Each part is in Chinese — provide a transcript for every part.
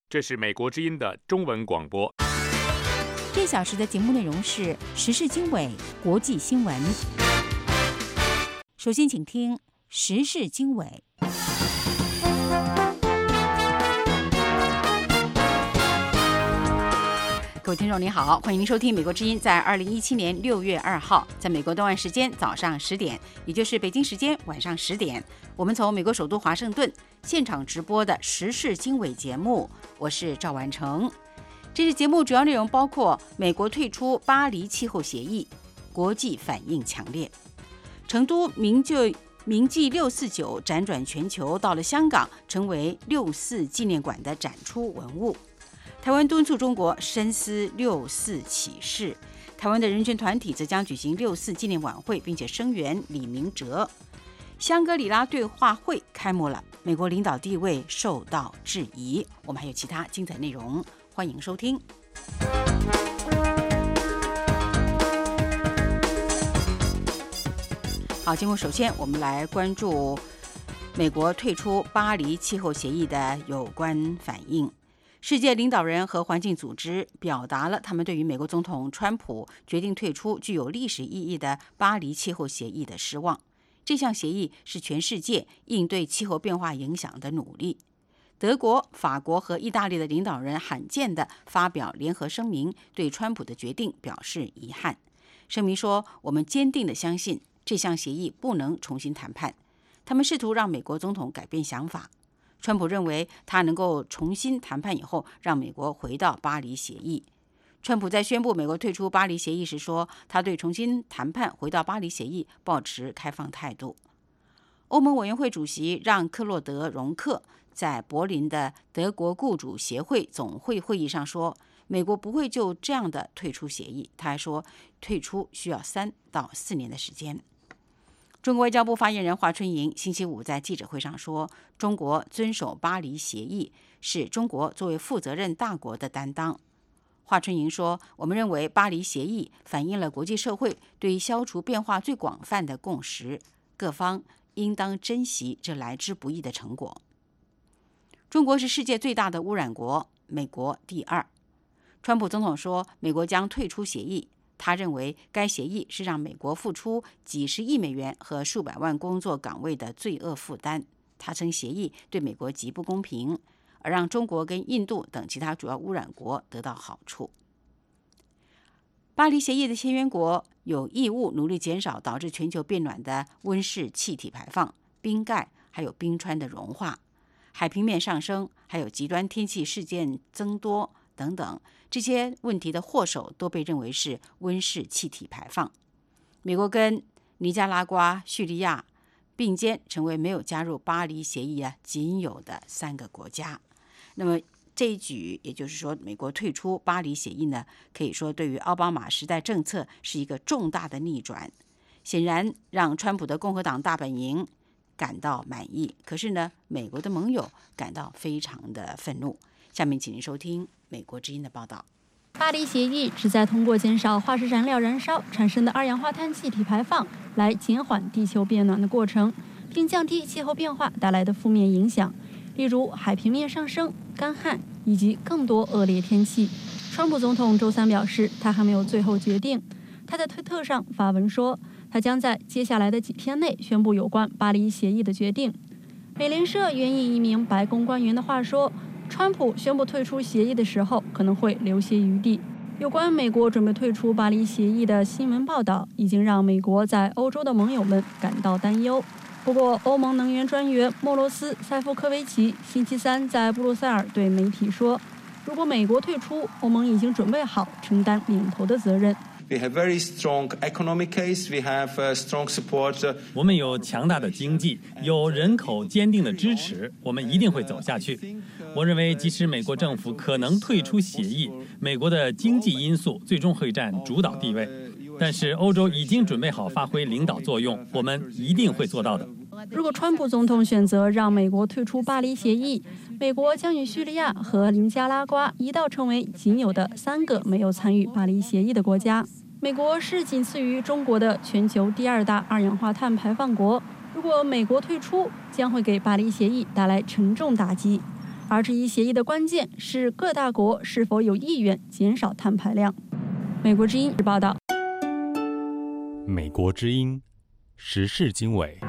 这是美国之音的中文广播。 这小时的节目内容是时事经纬、国际新闻。首先请听时事经纬。各位听众您好，欢迎您收听美国之音在2017年6月2号在美国东岸时间早上10点，也就是北京时间晚上10点，我们从美国首都华盛顿现场直播的时事经纬节目，我是赵婉成。这次节目主要内容包括美国退出巴黎气候协议，国际反应强烈；成都铭记649辗转全球，到了香港成为6·4纪念馆的展出文物。台湾敦促中国深思6·4启示，台湾的人权团体则将举行6·4纪念晚会，并且声援李明哲。香格里拉对话会开幕了，美国领导地位受到质疑。我们还有其他精彩内容，欢迎收听。好，节目首先我们来关注美国退出巴黎气候协议的有关反应。世界领导人和环境组织表达了他们对于美国总统川普决定退出具有历史意义的巴黎气候协议的失望。这项协议是全世界应对气候变化影响的努力。德国、法国和意大利的领导人罕见地发表联合声明，对川普的决定表示遗憾。声明说，我们坚定地相信这项协议不能重新谈判。他们试图让美国总统改变想法。川普认为他能够重新谈判以后，让美国回到巴黎协议。川普在宣布美国退出巴黎协议时说，他对重新谈判回到巴黎协议抱持开放态度。欧盟委员会主席让·克洛德·容克在柏林的德国雇主协会总会会议上说，美国不会就这样的退出协议。他还说，退出需要3到4年的时间。中国外交部发言人华春莹星期五在记者会上说，中国遵守巴黎协议是中国作为负责任大国的担当。华春莹说，我们认为巴黎协议反映了国际社会对于消除变化最广泛的共识，各方应当珍惜这来之不易的成果。中国是世界最大的污染国，美国第2。川普总统说，美国将退出协议。他认为该协议是让美国付出几十亿美元和数百万工作岗位的罪恶负担。他称协议对美国极不公平，而让中国跟印度等其他主要污染国得到好处。巴黎协议的签约国有义务努力减少导致全球变暖的温室气体排放、冰盖还有冰川的融化、海平面上升，还有极端天气事件增多等等，这些问题的祸首都被认为是温室气体排放。美国跟尼加拉瓜、叙利亚并肩成为没有加入巴黎协议仅有的3个国家。那么这一举，也就是说美国退出巴黎协议呢，可以说对于奥巴马时代政策是一个重大的逆转，显然让川普的共和党大本营感到满意。可是呢，美国的盟友感到非常的愤怒。下面请您收听美国之音的报道。 巴黎协议旨在通过减少化石燃料燃烧产生的二氧化碳气体排放，来减缓地球变暖的过程，并降低气候变化带来的负面影响，例如海平面上升、干旱以及更多恶劣天气。川普总统周3表示，他还没有最后决定。他在推特上发文说，他将在接下来的几天内宣布有关巴黎协议的决定。美联社援引一名白宫官员的话说，川普宣布退出协议的时候可能会留些余地。有关美国准备退出巴黎协议的新闻报道已经让美国在欧洲的盟友们感到担忧。不过，欧盟能源专员莫罗斯·塞夫科维奇星期3在布鲁塞尔对媒体说，如果美国退出，欧盟已经准备好承担领头的责任。 We have very strong economic case. We have strong support. 我们有强大的经济，有人口坚定的支持，我们一定会走下去。我认为，即使美国政府可能退出协议，美国的经济因素最终会占主导地位。但是欧洲已经准备好发挥领导作用，我们一定会做到的。 如果川普总统选择让美国退出巴黎协议，美国将与叙利亚和尼加拉瓜一道成为仅有的3个没有参与巴黎协议的国家。美国是仅次于中国的全球第2大二氧化碳排放国。如果美国退出，将会给巴黎协议带来沉重打击。 而这一协议的关键是各大国是否有意愿减少碳排量。美国之音报道。 美国之音时事经纬。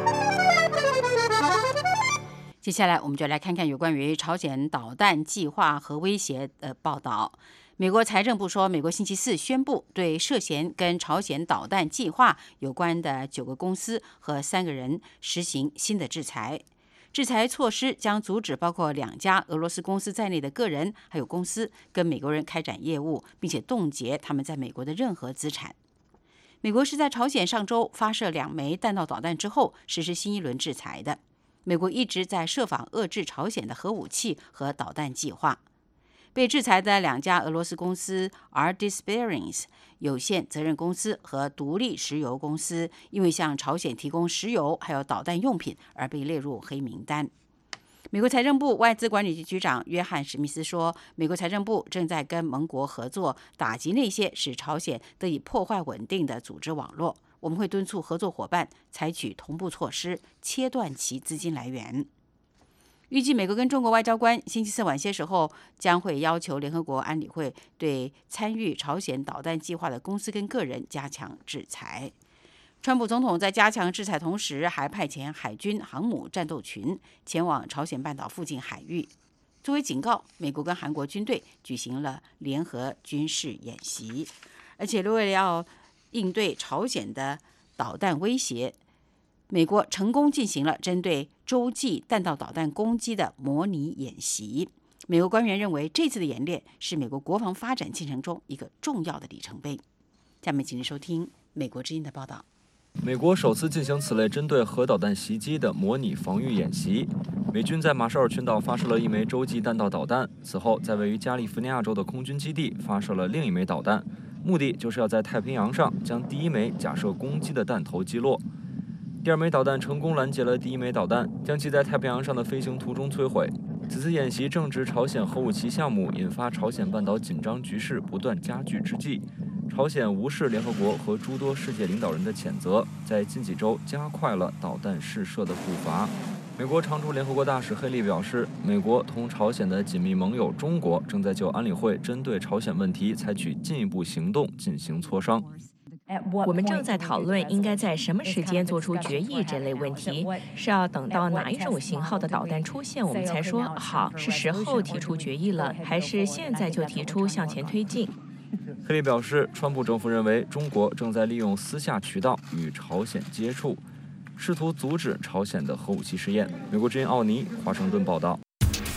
接下来我们就来看看有关于朝鲜导弹计划和威胁的报道。美国财政部说，美国星期四宣布对涉嫌跟朝鲜导弹计划有关的9个公司和3个人实行新的制裁。制裁措施将阻止包括2家俄罗斯公司在内的个人还有公司跟美国人开展业务，并且冻结他们在美国的任何资产。美国是在朝鲜上周发射2枚弹道导弹之后实施新一轮制裁的。美国一直在设法遏制朝鲜的核武器和导弹计划。被制裁的2家俄罗斯公司 Ardis Bearings 有限责任公司和独立石油公司，因为向朝鲜提供石油还有导弹用品而被列入黑名单。美国财政部外资管理局局长约翰史密斯说，美国财政部正在跟盟国合作，打击那些使朝鲜得以破坏稳定的组织网络。我们会敦促合作伙伴采取同步措施，切断其资金来源。预计美国跟中国外交官星期四晚些时候将会要求联合国安理会对参与朝鲜导弹计划的公司跟个人加强制裁。川普总统在加强制裁同时，还派遣海军航母战斗群前往朝鲜半岛附近海域。作为警告，美国跟韩国军队举行了联合军事演习，而且为了要应对朝鲜的导弹威胁，美国成功进行了针对洲际弹道导弹攻击的模拟演习。美国官员认为，这次的演练是美国国防发展进程中一个重要的里程碑。下面请您收听美国之音的报道。 美国首次进行此类针对核导弹袭击的模拟防御演习。美军在马绍尔群岛发射了1枚洲际弹道导弹，此后在位于加利福尼亚州的空军基地发射了另1枚导弹，目的就是要在太平洋上将第1枚假设攻击的弹头击落。第2枚导弹成功拦截了第1枚导弹，将其在太平洋上的飞行途中摧毁。此次演习正值朝鲜核武器项目引发朝鲜半岛紧张局势不断加剧之际，朝鲜无视联合国和诸多世界领导人的谴责，在近几周加快了导弹试射的步伐。美国常驻联合国大使黑利表示，美国同朝鲜的紧密盟友中国正在就安理会针对朝鲜问题采取进一步行动进行磋商。 我们正在讨论应该在什么时间做出决议这类问题，是要等到哪一种型号的导弹出现我们才说好是时候提出决议了，还是现在就提出向前推进？ 黑利表示，川普政府认为中国正在利用私下渠道与朝鲜接触，试图阻止朝鲜的核武器试验。美国之音奥尼华盛顿报道。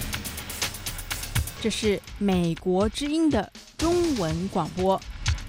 这是美国之音的中文广播。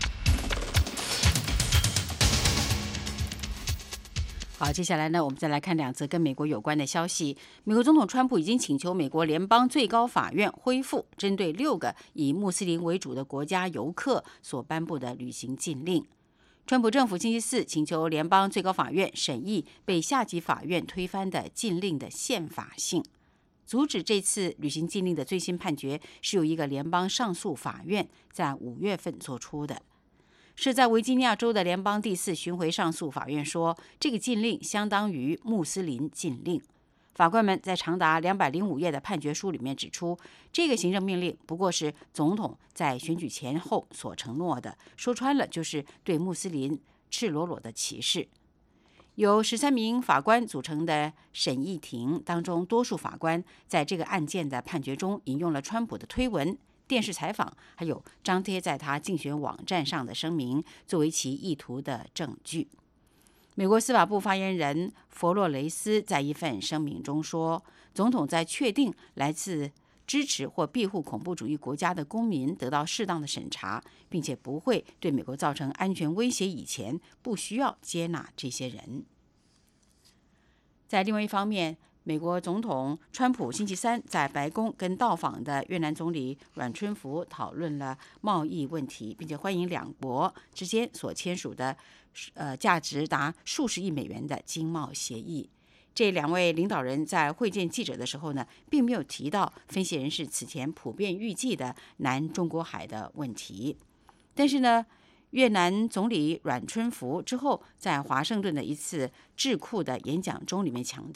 好，接下来呢，我们再来看2则跟美国有关的消息。美国总统川普已经请求美国联邦最高法院恢复针对6个以穆斯林为主的国家游客所颁布的旅行禁令。川普政府星期四请求联邦最高法院审议被下级法院推翻的禁令的宪法性。阻止这次旅行禁令的最新判决是由一个联邦上诉法院在5月份做出的。是在维吉尼亚州的联邦第4巡回上诉法院说，这个禁令相当于穆斯林禁令。法官们在长达205页的判决书里面指出，这个行政命令不过是总统在选举前后所承诺的，说穿了就是对穆斯林赤裸裸的歧视。由13名法官组成的审议庭当中，多数法官在这个案件的判决中引用了川普的推文、电视采访，还有张贴在他竞选网站上的声明，作为其意图的证据。美国司法部发言人弗洛雷斯在一份声明中说，总统在确定来自支持或庇护恐怖主义国家的公民得到适当的审查，并且不会对美国造成安全威胁以前，不需要接纳这些人。在另外一方面，美国总统川普星期三在白宫跟到访的越南总理阮春福讨论了贸易问题，并且欢迎2国之间所签署的价值达数十亿美元的经贸协议。这2位领导人在会见记者的时候呢，并没有提到分析人士此前普遍预计的南中国海的问题。但是呢，越南总理阮春福之后在华盛顿的一次智库的演讲中里面强调，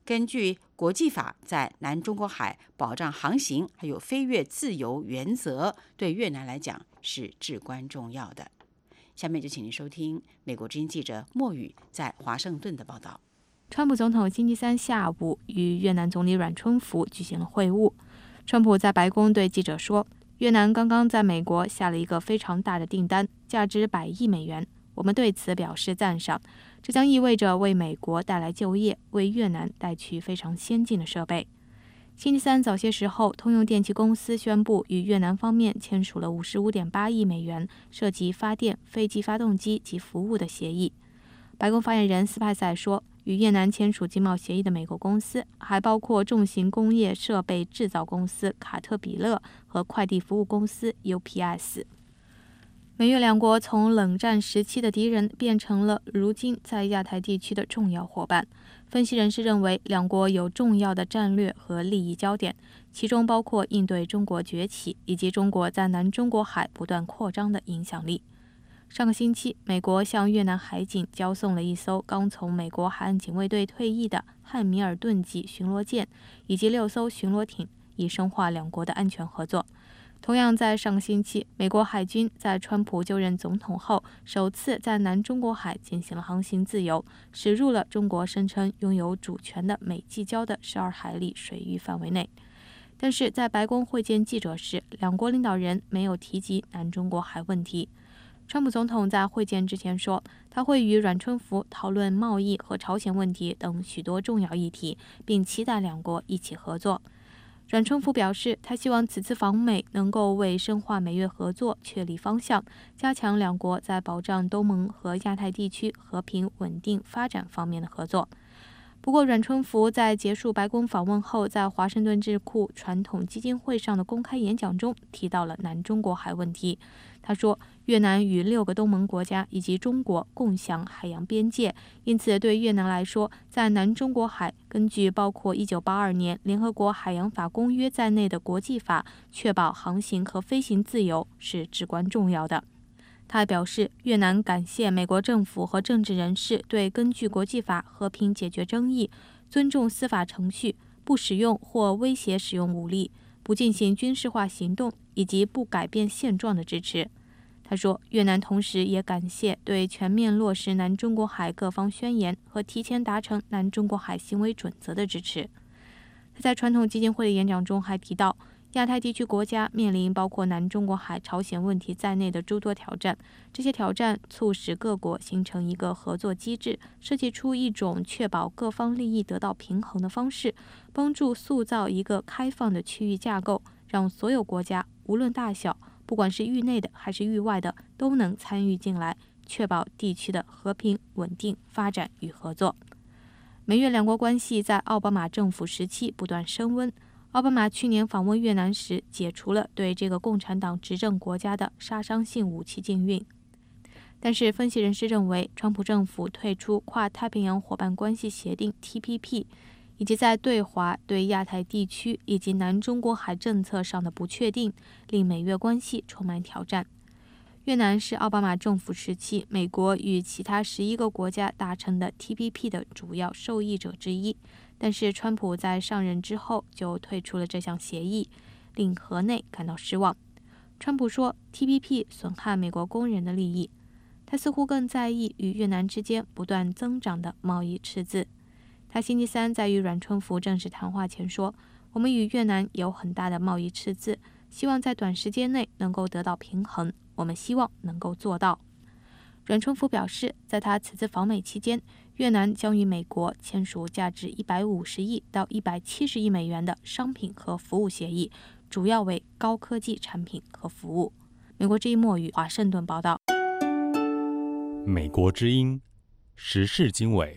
根据国际法，在南中国海保障航行还有飞越自由原则，对越南来讲是至关重要的。下面就请您收听美国之音记者莫宇在华盛顿的报道。 川普总统星期三下午与越南总理阮春福举行了会晤。川普在白宫对记者说，越南刚刚在美国下了一个非常大的订单，价值100亿美元，我们对此表示赞赏，这将意味着为美国带来就业，为越南带去非常先进的设备。星期三早些时候，通用电气公司宣布与越南方面签署了55.8亿美元涉及发电、飞机发动机及服务的协议。白宫发言人斯派塞说，与越南签署经贸协议的美国公司还包括重型工业设备制造公司卡特彼勒和快递服务公司 UPS。美越两国从冷战时期的敌人变成了如今在亚太地区的重要伙伴。分析人士认为，两国有重要的战略和利益焦点，其中包括应对中国崛起以及中国在南中国海不断扩张的影响力。上个星期，美国向越南海警交送了一艘刚从美国海岸警卫队退役的汉密尔顿级巡逻舰，以及6艘巡逻艇，以深化两国的安全合作。同样在上个星期，美国海军在川普就任总统后，首次在南中国海进行了航行自由，驶入了中国声称拥有主权的美济礁的12海里水域范围内。但是在白宫会见记者时，两国领导人没有提及南中国海问题。川普总统在会见之前说，他会与阮春福讨论贸易和朝鲜问题等许多重要议题，并期待两国一起合作。阮春福表示，他希望此次访美能够为深化美越合作确立方向，加强两国在保障东盟和亚太地区和平稳定发展方面的合作。不过，阮春福在结束白宫访问后，在华盛顿智库传统基金会上的公开演讲中提到了南中国海问题。他说，越南与6个东盟国家以及中国共享海洋边界，因此对越南来说，在南中国海根据包括1982年联合国海洋法公约在内的国际法，确保航行和飞行自由是至关重要的。他还表示，越南感谢美国政府和政治人士对根据国际法和平解决争议、尊重司法程序、不使用或威胁使用武力、不进行军事化行动以及不改变现状的支持。他说，越南同时也感谢对全面落实南中国海各方宣言和提前达成南中国海行为准则的支持。他在传统基金会的演讲中还提到，亚太地区国家面临包括南中国海、朝鲜问题在内的诸多挑战，这些挑战促使各国形成一个合作机制，设计出一种确保各方利益得到平衡的方式，帮助塑造一个开放的区域架构，让所有国家无论大小，不管是域内的还是域外的，都能参与进来，确保地区的和平、稳定、发展与合作。美越两国关系在奥巴马政府时期不断升温。奥巴马去年访问越南时，解除了对这个共产党执政国家的杀伤性武器禁运。但是，分析人士认为，川普政府退出跨太平洋伙伴关系协定 TPP， 以及在对华、对亚太地区以及南中国海政策上的不确定，令美越关系充满挑战。越南是奥巴马政府时期美国与其他11个国家达成的 TPP 的主要受益者之一。但是，川普在上任之后就退出了这项协议，令河内感到失望。川普说 ，TPP 损害美国工人的利益。他似乎更在意与越南之间不断增长的贸易赤字。他星期三在与阮春福正式谈话前说：“我们与越南有很大的贸易赤字，希望在短时间内能够得到平衡。我们希望能够做到。”阮春福表示，在他此次访美期间，越南将与美国签署价值150亿到170亿美元的商品和服务协议，主要为高科技产品和服务。美国之音莫宇华盛顿报道。 美国之音时事经纬。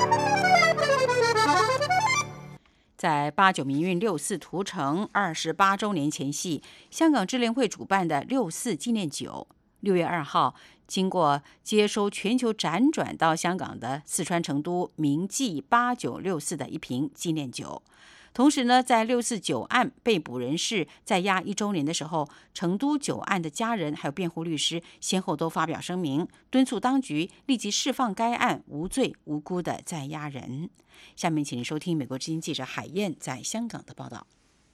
在89民运6·4屠城28周年前夕，香港支联会主办的6·4纪念酒，6月2号经过接收全球辗转到香港的四川成都铭记8964的一瓶纪念酒。 同时呢，在649案被捕人士在押1周年的时候，成都9案的家人还有辩护律师先后都发表声明，敦促当局立即释放该案无罪无辜的在押人。下面请您收听美国之音记者海燕在香港的报道。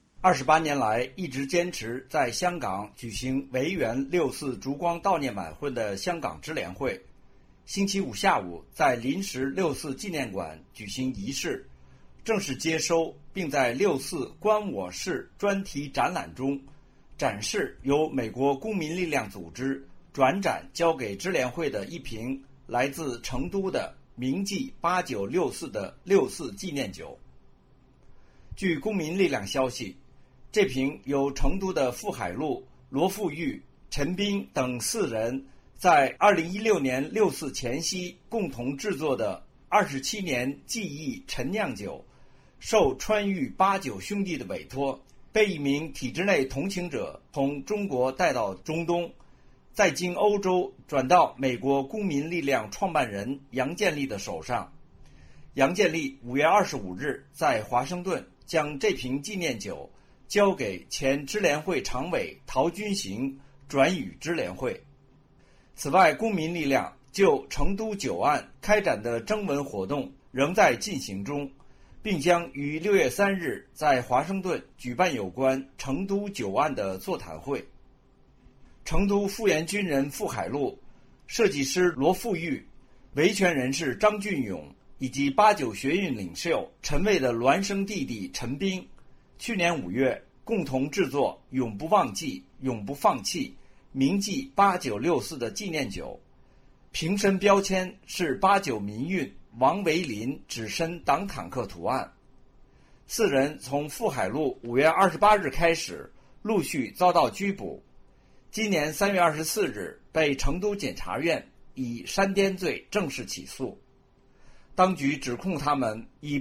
28年来一直坚持在香港举行维园6·4烛光悼念晚会的香港支联会，星期五下午在临时6·4纪念馆举行仪式，正式接收并在6·4观我室专题展览中展示由美国公民力量组织转展交给支联会的一瓶来自成都的铭记8964的6·4纪念酒。据公民力量消息，这瓶由成都的傅海路、罗富玉、陈斌等4人在2016年6·4前夕共同制作的27年记忆陈酿酒，受川渝89兄弟的委托，被一名体制内同情者从中国带到中东，再经欧洲转到美国公民力量创办人杨建立的手上。杨建立5月25日在华盛顿将这瓶纪念酒交给前支联会常委陶君行，转予支联会。此外，公民力量就成都9案开展的征文活动仍在进行中，并将于6月3日在华盛顿举办有关成都9案的座谈会。成都复员军人傅海路、设计师罗富玉、维权人士张俊勇以及89学运领袖陈蔚的孪生弟弟陈斌，去年5月共同制作永不忘记永不放弃铭记8964的纪念酒，瓶身标签是89民运王维林指身挡坦克图案。4人从傅海路5月28日开始陆续遭到拘捕，今年3月24日被成都检察院以煽颠罪正式起诉。当局指控他们以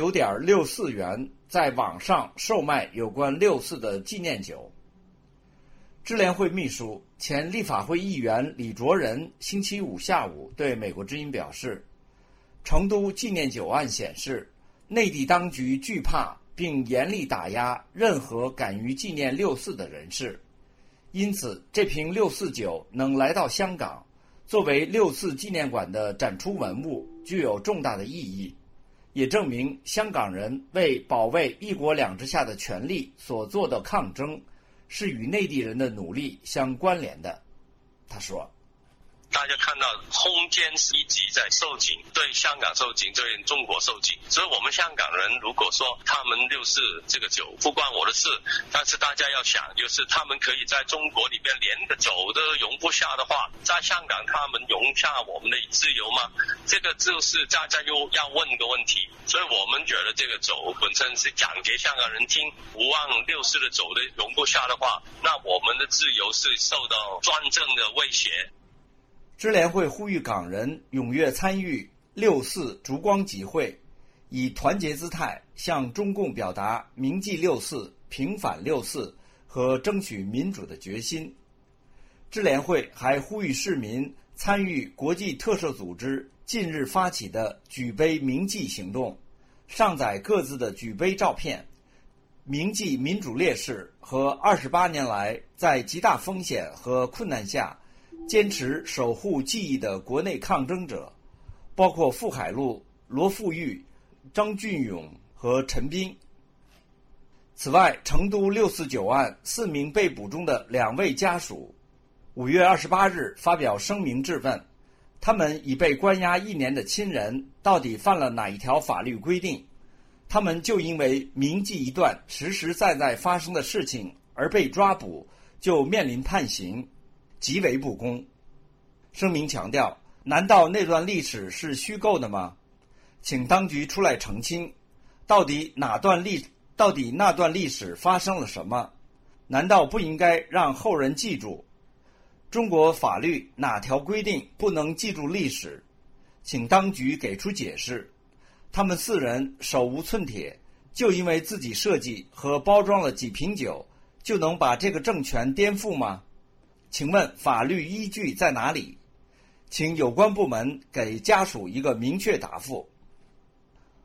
89.64元在网上售卖有关6·4的纪念酒。支联会秘书、前立法会议员李卓人星期五下午对美国之音表示，成都纪念酒案显示，内地当局惧怕并严厉打压任何敢于纪念6·4的人士，因此这瓶6·4酒能来到香港，作为6·4纪念馆的展出文物，具有重大的意义，也证明香港人为保卫一国两制下的权利所做的抗争是与内地人的努力相关联的。他说， 大家看到空间一直在受紧，对香港受紧，对中国受紧，所以我们香港人如果说他们6·4这个酒不关我的事，但是大家要想，就是他们可以在中国里边连个酒都容不下的话，在香港他们容下我们的自由吗？这个就是大家又要问个问题。所以我们觉得这个酒本身是讲给香港人听，无望6·4的酒都容不下的话，那我们的自由是受到专政的威胁。 支联会呼吁港人踊跃参与6·4烛光集会，以团结姿态向中共表达铭记6·4、平反6·4和争取民主的决心。支联会还呼吁市民参与国际特赦组织近日发起的举杯铭记行动，上载各自的举杯照片，铭记民主烈士和28年来在极大风险和困难下坚持守护记忆的国内抗争者，包括傅海路、罗富玉、张俊勇和陈斌。此外，成都6·4·9案4名被捕中的2位家属5月28日发表声明质问，他们已被关押1年的亲人到底犯了哪一条法律规定？他们就因为铭记一段实实在在发生的事情而被抓捕，就面临判刑，极为不公。声明强调，难道那段历史是虚构的吗？请当局出来澄清，到底那段历史发生了什么？难道不应该让后人记住？中国法律哪条规定不能记住历史？请当局给出解释。他们4人手无寸铁，就因为自己设计和包装了几瓶酒，就能把这个政权颠覆吗？请问法律依据在哪里？请有关部门给家属一个明确答复。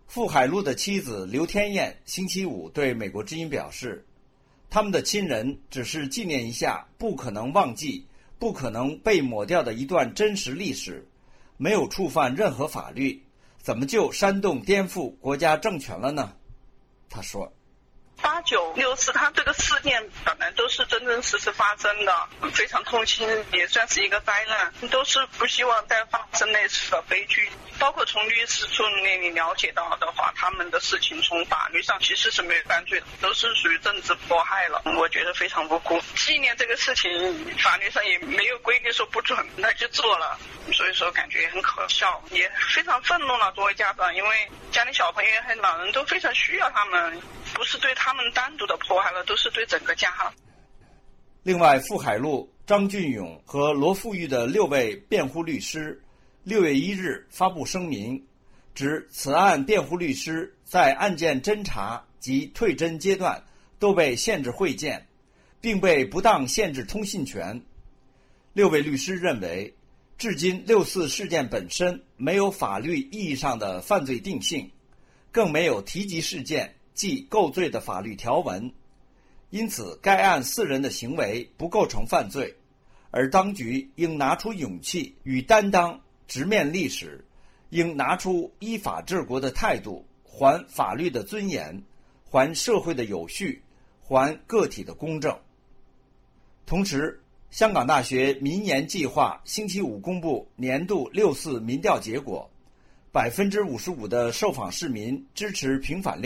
傅海路的妻子刘天燕星期五对美国之音表示，他们的亲人只是纪念一下不可能忘记、不可能被抹掉的一段真实历史，没有触犯任何法律，怎么就煽动颠覆国家政权了呢？他说 8964它这个事件本来都是真真实实发生的，非常痛心，也算是一个灾难，都是不希望再发生类似的悲剧。包括从律师处那里了解到的话，他们的事情从法律上其实是没有犯罪的，都是属于政治迫害了，我觉得非常无辜。纪念这个事情法律上也没有规定说不准，那就做了，所以说感觉很可笑，也非常愤怒了。作为家长，因为家里小朋友和老人都非常需要他们，不是对他们单独的迫害了，都是对整个家。 另外，傅海路、张俊勇和罗富玉的6位辩护律师6月1日发布声明，指此案辩护律师在案件侦查及退侦阶段都被限制会见，并被不当限制通信权。6位律师认为，至今6·4事件本身没有法律意义上的犯罪定性，更没有提及事件即构罪的法律条文，因此该案4人的行为不构成犯罪，而当局应拿出勇气与担当，直面历史，应拿出依法治国的态度，还法律的尊严，还社会的有序，还个体的公正。同时，香港大学民研计划星期五公布年度6·4民调结果，55%的受访市民支持平反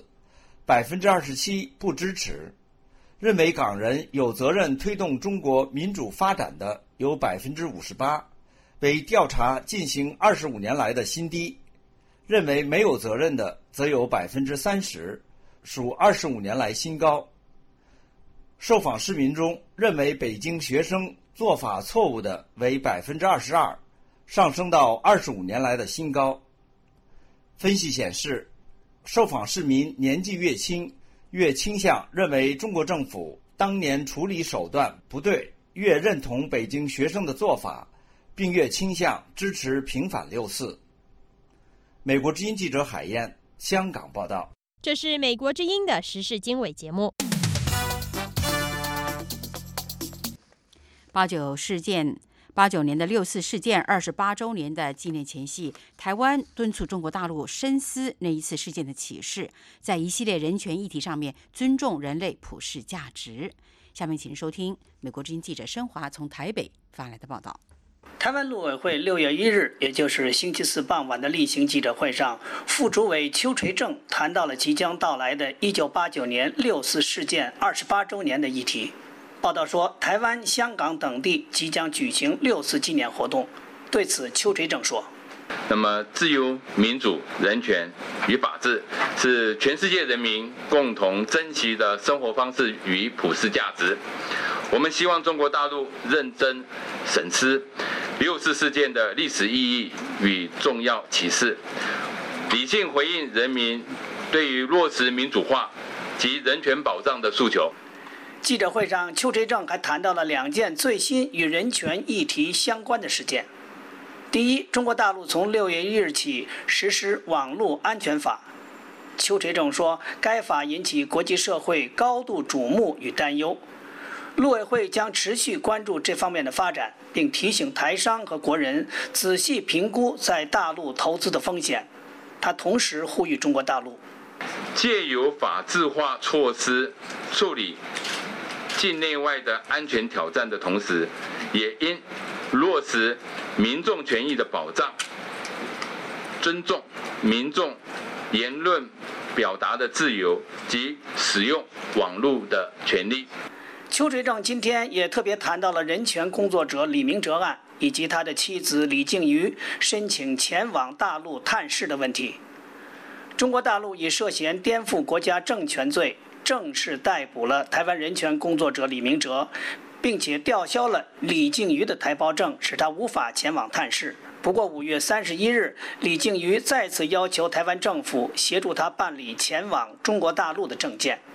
6·4，27%不支持。认为港人有责任推动中国民主发展的有58%，为调查进行25年来的新低。认为没有责任的则有30%，属25年来新高。受访市民中，认为北京学生做法错误的为22%，上升到25年来的新高。分析显示，受访市民年纪越轻，越倾向认为中国政府当年处理手段不对，越认同北京学生的做法，并越倾向支持平反6·4。美国之音记者海燕，香港报道。 这是美国之音的时事经纬节目。 89年的6·4事件28周年的纪念前夕，台湾敦促中国大陆深思那一次事件的启示，在一系列人权议题上面尊重人类普世价值。下面请收听美国之音记者申华从台北发来的报道。 台湾陆委会6月1日，也就是星期四傍晚的例行记者会上，副主委邱垂正谈到了即将到来的1989年6·4事件28周年的议题。报道说，台湾、香港等地即将举行6·4纪念活动。对此，邱垂正说：“ 那么，自由、民主、人权与法治是全世界人民共同珍惜的生活方式与普世价值。我们希望中国大陆认真审思6·4事件的历史意义与重要启示，理性回应人民对于落实民主化及人权保障的诉求。” 记者会上，邱垂正还谈到了2件最新与人权议题相关的事件。第一，中国大陆从6月1日起实施网络安全法。邱垂正说，该法引起国际社会高度瞩目与担忧。陆委会将持续关注这方面的发展，并提醒台商和国人仔细评估在大陆投资的风险。他同时呼吁中国大陆借由法治化措施处理境内外的安全挑战的同时，也应落实民众权益的保障，尊重民众言论表达的自由及使用网络的权利。 邱垂正今天也特别谈到了人权工作者李明哲案，以及他的妻子李静瑜申请前往大陆探视的问题。中国大陆以涉嫌颠覆国家政权罪正式逮捕了台湾人权工作者李明哲，并且吊销了李静瑜的台胞证，使他无法前往探视。不过5月31日，李静瑜再次要求台湾政府协助他办理前往中国大陆的证件。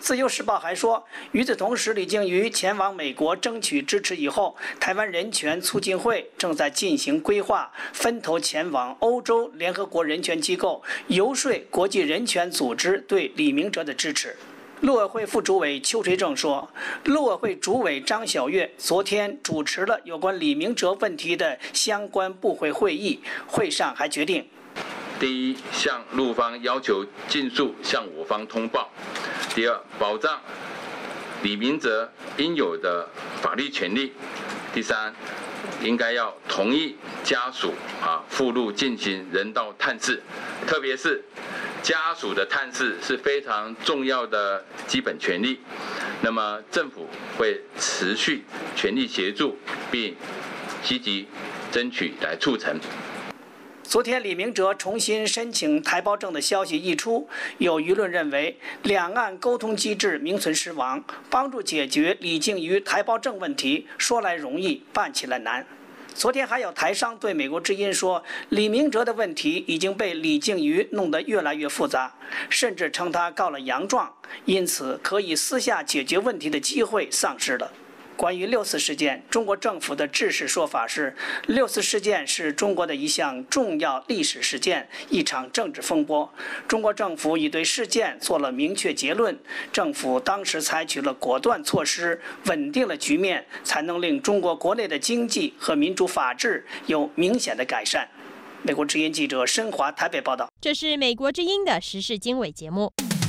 自由时报还说，与此同时，李静瑜前往美国争取支持以后，台湾人权促进会正在进行规划，分头前往欧洲联合国人权机构游说国际人权组织对李明哲的支持。陆委会副主委邱垂正说，陆委会主委张晓月昨天主持了有关李明哲问题的相关部会会议，会上还决定： 第一，向陆方要求尽速向我方通报；第二，保障李明哲应有的法律权利；第三，应该要同意家属赴陆进行人道探视，特别是家属的探视是非常重要的基本权利。那么政府会持续全力协助，并积极争取来促成。 昨天，李明哲重新申请台胞证的消息一出，有舆论认为两岸沟通机制名存实亡，帮助解决李静瑜台胞证问题说来容易，办起来难。昨天还有台商对美国之音说，李明哲的问题已经被李静瑜弄得越来越复杂，甚至称他告了洋状，因此可以私下解决问题的机会丧失了。关于6·4事件，中国政府的制式说法是，6·4事件是中国的一项重要历史事件，一场政治风波。中国政府已对事件做了明确结论，政府当时采取了果断措施，稳定了局面，才能令中国国内的经济和民主法治有明显的改善。美国之音记者申华台北报道。 这是美国之音的时事经纬节目。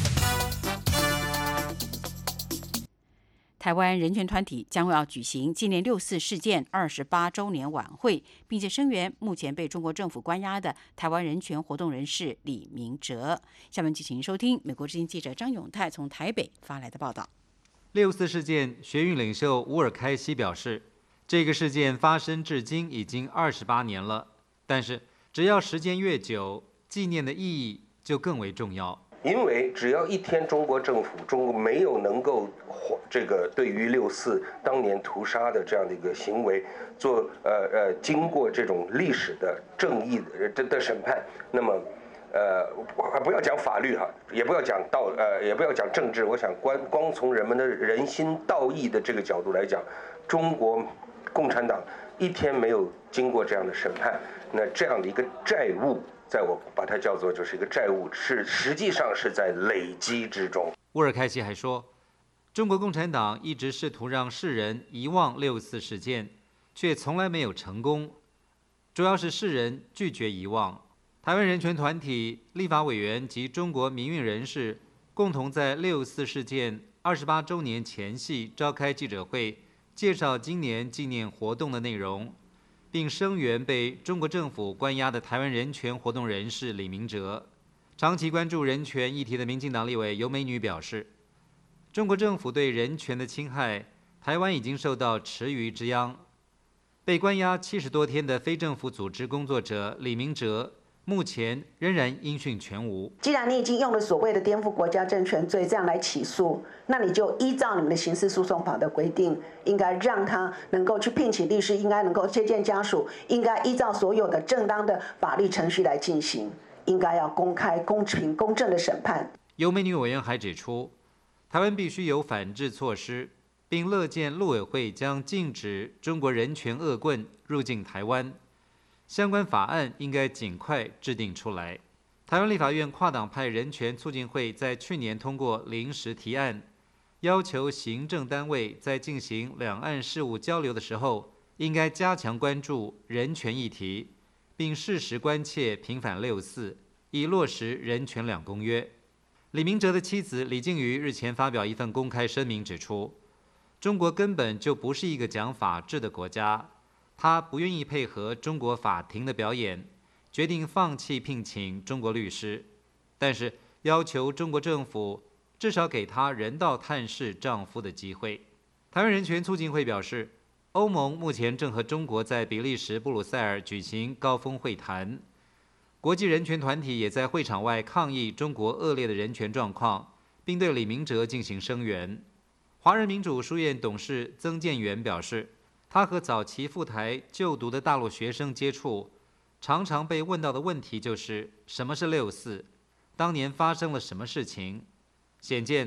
台湾人权团体将要举行纪念6·4事件28周年晚会，并且声援目前被中国政府关押的台湾人权活动人士李明哲。下面请收听美国之音记者张永泰从台北发来的报道。 6·4事件学运领袖乌尔开西表示，这个事件发生至今已经28年了，但是只要时间越久，纪念的意义就更为重要。 因为只要一天中国政府没有能够对于6·4当年屠杀的这样的一个行为做经过这种历史的正义的审判，那么不要讲法律也不要讲也不要讲政治，我想光从人们的人心道义的这个角度来讲，中国共产党一天没有经过这样的审判，那这样的一个债务，在我把它叫做就是一个债务，实际上是在累积之中。 乌尔开西还说，中国共产党一直试图让世人遗忘6·4事件，却从来没有成功，主要是世人拒绝遗忘。台湾人权团体、立法委员及中国民运人士共同在6·4事件28周年前夕召开记者会，介绍今年纪念活动的内容，并声援被中国政府关押的台湾人权活动人士李明哲。长期关注人权议题的民进党立委尤美女表示，中国政府对人权的侵害，台湾已经受到池鱼之殃。被关押70多天的非政府组织工作者李明哲，目前仍然音讯全无。 既然你已经用了所谓的颠覆国家政权罪这样来起诉，那你就依照你们的刑事诉讼法的规定，应该让他能够去聘请律师，应该能够接见家属，应该依照所有的正当的法律程序来进行，应该要公开、公平、公正的审判。 尤美女委员还指出，台湾必须有反制措施，并乐见陆委会将禁止中国人权恶棍入境台湾。相关法案应该尽快制定出来。台湾立法院跨党派人权促进会在去年通过临时提案，要求行政单位在进行两岸事务交流的时候，应该加强关注人权议题，并适时关切平反6·4，以落实人权2公约。李明哲的妻子李静瑜日前发表一份公开声明，指出，中国根本就不是一个讲法治的国家。他不愿意配合中国法庭的表演，决定放弃聘请中国律师，但是要求中国政府至少给他人道探视丈夫的机会。台湾人权促进会表示，欧盟目前正和中国在比利时布鲁塞尔举行高峰会谈，国际人权团体也在会场外抗议中国恶劣的人权状况，并对李明哲进行声援。华人民主书院董事曾建元表示，他和早期赴台就读的大陆学生接触，常常被问到的问题就是什么是6·4，当年发生了什么事情。显见，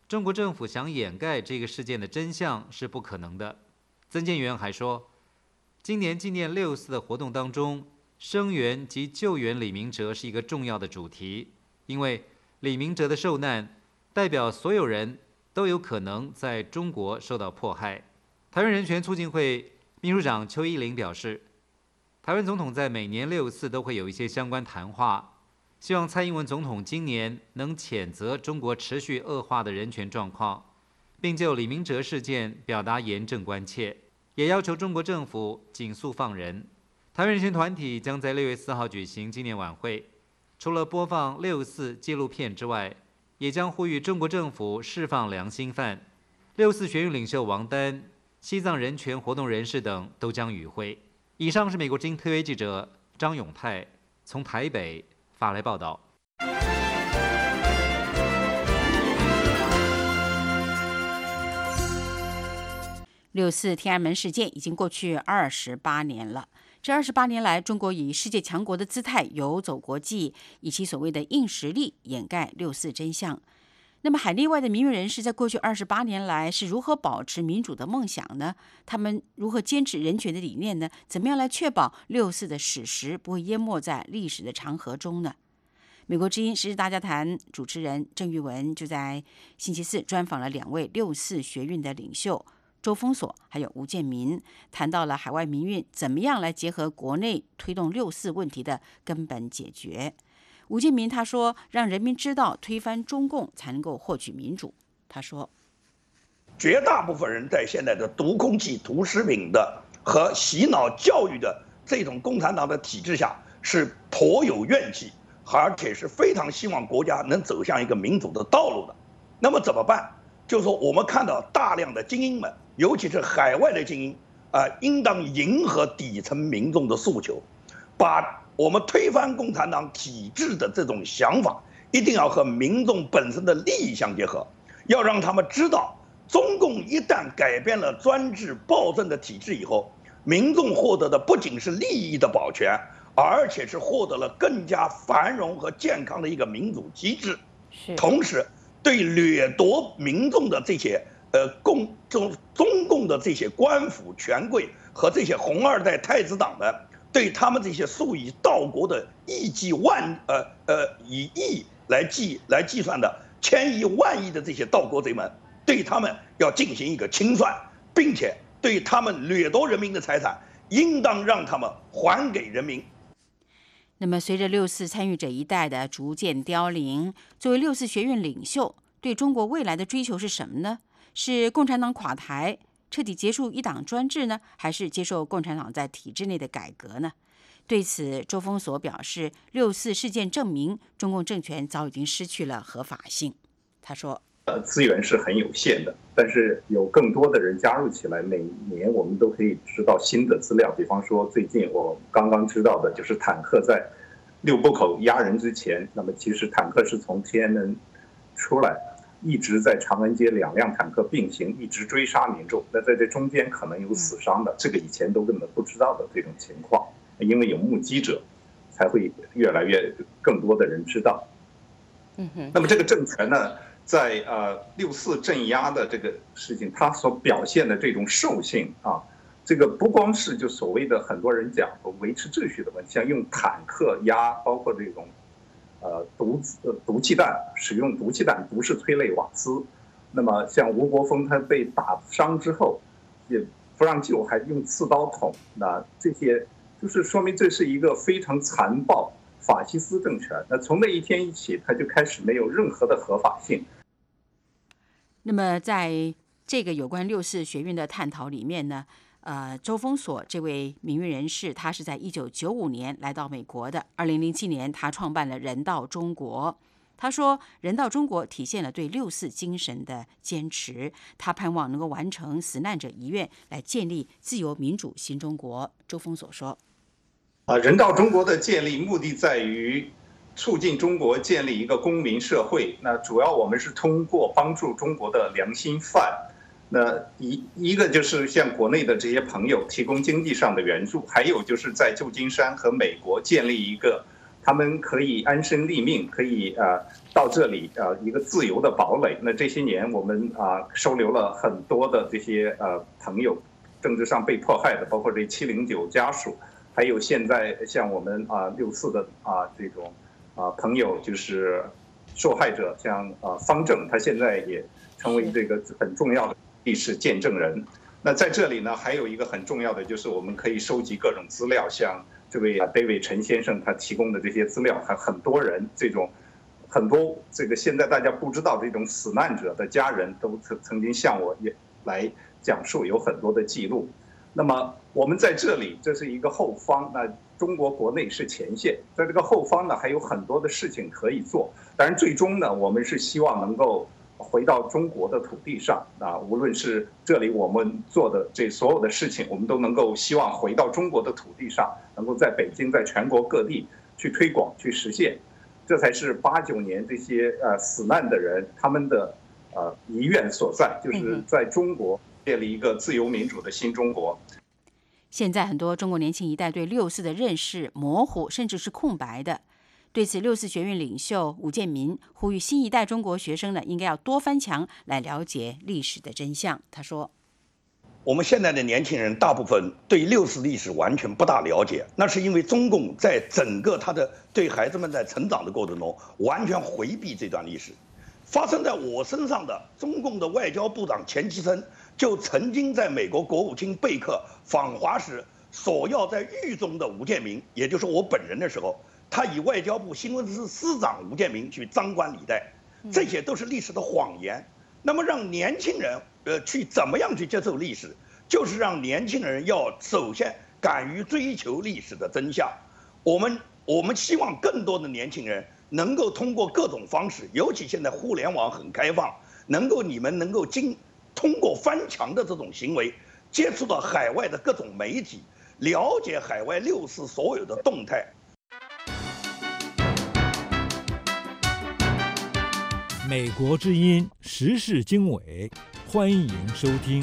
中国政府想掩盖这个事件的真相是不可能的。曾建元还说，今年纪念6·4的活动当中，声援及救援李明哲是一个重要的主题，因为李明哲的受难代表所有人都有可能在中国受到迫害。台湾人权促进会秘书长邱依麟表示，台湾总统在每年6·4都会有一些相关谈话，希望蔡英文总统今年能谴责中国持续恶化的人权状况，并就李明哲事件表达严正关切，也要求中国政府尽速放人。台湾人权团体将在6月4号举行纪念晚会，除了播放6·4纪录片之外，也将呼吁中国政府释放良心犯。6·4学运领袖王丹、西藏人权活动人士等都将与会。以上是美国之音特约记者张永泰从台北发来报道。 6·4天安门事件已经过去28年了。这28年来，中国以世界强国的姿态游走国际，以其所谓的硬实力掩盖6·4真相。那么，海内外的民运人士在过去28年来是如何保持民主的梦想呢？他们如何坚持人权的理念呢？怎么样来确保6·4的史实不会淹没在历史的长河中呢？美国之音时事大家谈主持人郑玉文就在星期4专访了2位6·4学运的领袖周封锁还有吴建民，谈到了海外民运怎么样来结合国内推动6·4问题的根本解决。吴建民他说，让人民知道推翻中共才能够获取民主。他说， 绝大部分人在现在的毒空气、毒食品的和洗脑教育的这种共产党的体制下是颇有怨气，而且是非常希望国家能走向一个民主的道路的。那么怎么办？就是说我们看到大量的精英们，尤其是海外的精英应当迎合底层民众的诉求，把我们推翻共产党体制的这种想法一定要和民众本身的利益相结合，要让他们知道，中共一旦改变了专制暴政的体制以后，民众获得的不仅是利益的保全，而且是获得了更加繁荣和健康的一个民主机制。同时对掠夺民众的这些中共的这些官府权贵和这些红二代太子党的，对他们这些数以道国的以亿来计算的千亿万亿的这些盗国贼们，对他们要进行一个清算，并且对他们掠夺人民的财产，应当让他们还给人民。 那么，随着6·4参与者一代的逐渐凋零，作为6·4学运领袖，对中国未来的追求是什么呢？是共产党垮台，彻底结束一党专制呢，还是接受共产党在体制内的改革呢？对此，周封锁表示，6·4事件证明中共政权早已经失去了合法性。他说：“ 资源是很有限的，但是有更多的人加入起来，每年我们都可以知道新的资料。比方说，最近我刚刚知道的就是坦克在六波口压人之前，那么其实坦克是从天安门出来，一直在长安街2辆坦克并行，一直追杀民众。那在这中间可能有死伤的，这个以前都根本不知道的这种情况，因为有目击者，才会越来越更多的人知道。那么这个政权呢，在6·4镇压的这个事情，它所表现的这种兽性啊，这个不光是就所谓的很多人讲维持秩序的问题，像用坦克压，包括这种毒气弹，使用毒气弹不是催泪瓦斯。那么像吴国峰他被打伤之后，也不让救，还用刺刀捅，那这些就是说明这是一个非常残暴法西斯政权。那从那一天起，他就开始没有任何的合法性。 那么在这个有关6·4学运的探讨里面呢，周封锁这位民运人士，他是在1995年来到美国的。2007年，他创办了人道中国。他说，人道中国体现了对6·4精神的坚持。他盼望能够完成死难者遗愿，来建立自由民主新中国。周封锁说：“ 人道中国的建立目的在于促进中国建立一个公民社会。那主要我们是通过帮助中国的良心犯。”那一个就是向国内的这些朋友提供经济上的援助，还有就是在旧金山和美国建立一个他们可以安身立命，可以到这里一个自由的堡垒。那这些年我们收留了很多的这些朋友，政治上被迫害的，包括这709家属，还有现在像我们6·4的这种朋友，就是受害者，像方正，他现在也成为这个很重要的历史见证人。那在这里呢，还有一个很重要的就是我们可以收集各种资料，像这位David陈先生他提供的这些资料，还很多人很多这个现在大家不知道这种死难者的家人都曾经向我也来讲述，有很多的记录。那么我们在这里，这是一个后方，那中国国内是前线，在这个后方呢还有很多的事情可以做。当然最终呢，我们是希望能够回到中国的土地上无论是这里我们做的这所有的事情，我们都能够希望回到中国的土地上，能够在北京，在全国各地去推广、去实现。这才是8、9年这些死难的人他们的遗愿所在，就是在中国建立一个自由民主的新中国。 现在很多中国年轻一代对6·4的认识模糊，甚至是空白的。对此，6·4学运领袖伍建民呼吁新一代中国学生呢，应该要多翻墙来了解历史的真相。他说：“ 我们现在的年轻人大部分对6·4历史完全不大了解，那是因为中共在整个他的对孩子们在成长的过程中完全回避这段历史。发生在我身上的中共的外交部长钱其琛就曾经在美国国务卿贝克访华时索要在狱中的伍建民，也就是我本人的时候，他以外交部新闻司司长伍建民去张冠李戴，这些都是历史的谎言。那么让年轻人去怎么样去接受历史，就是让年轻人要首先敢于追求历史的真相。我们希望更多的年轻人能够通过各种方式，尤其现在互联网很开放，你们能够通过翻墙的这种行为，接触到海外的各种媒体，了解海外6·4所有的动态。 美国之音时事经纬，欢迎收听。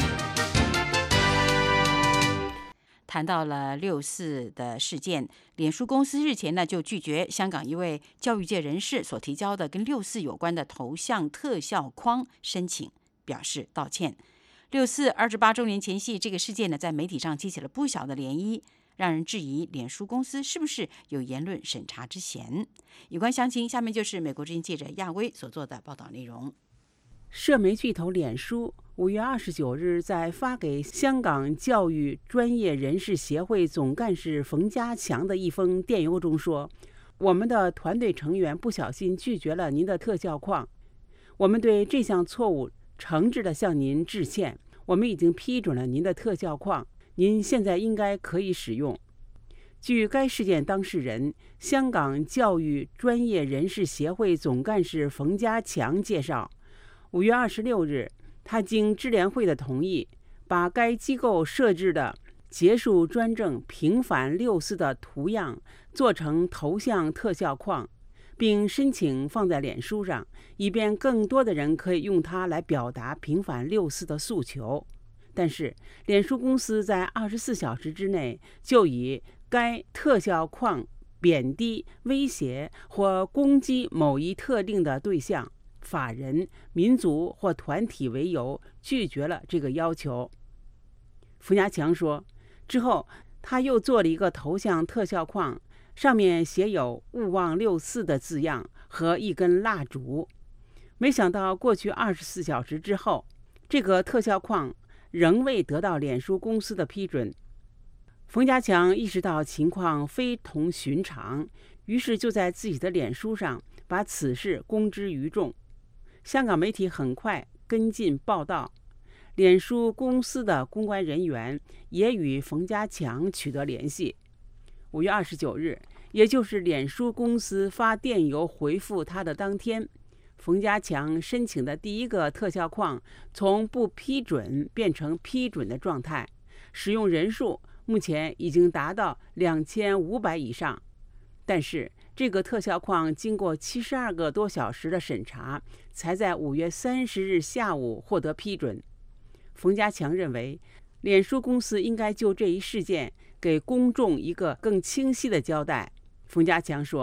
谈到了6·4的事件，脸书公司日前呢就拒绝香港一位教育界人士所提交的跟6·4有关的头像特效框申请，表示道歉。6·4 28周年前夕，这个事件呢在媒体上激起了不小的涟漪，让人质疑脸书公司是不是有言论审查之嫌。有关详情，下面就是美国之音记者亚薇所做的报道内容。 社媒巨头脸书5月29日在发给香港教育专业人士协会总干事冯家强的一封电邮中说，我们的团队成员不小心拒绝了您的特效框，我们对这项错误诚挚地向您致歉，我们已经批准了您的特效框，您现在应该可以使用。据该事件当事人、香港教育专业人士协会总干事冯家强介绍，5月26日，他经支联会的同意，把该机构设置的结束专政平反6·4的图样做成头像特效框，并申请放在脸书上，以便更多的人可以用它来表达平反6·4的诉求。但是，脸书公司在24小时之内就以该特效框贬低、威胁或攻击某一特定的对象、法人、民族或团体为由，拒绝了这个要求。冯家强说，之后他又做了一个头像特效框，上面写有“勿忘6·4”的字样和一根蜡烛。没想到过去24小时之后，这个特效框仍未得到脸书公司的批准。冯家强意识到情况非同寻常，于是就在自己的脸书上把此事公之于众。香港媒体很快跟进报道，脸书公司的公关人员也与冯家强取得联系。5月29日，也就是脸书公司发电邮回复他的当天，冯家强申请的第一个特效框从不批准变成批准的状态，使用人数目前已经达到2500以上。但是这个特效框经过72个多小时的审查，才在5月30日下午获得批准。冯家强认为，脸书公司应该就这一事件给公众一个更清晰的交代。冯家强说，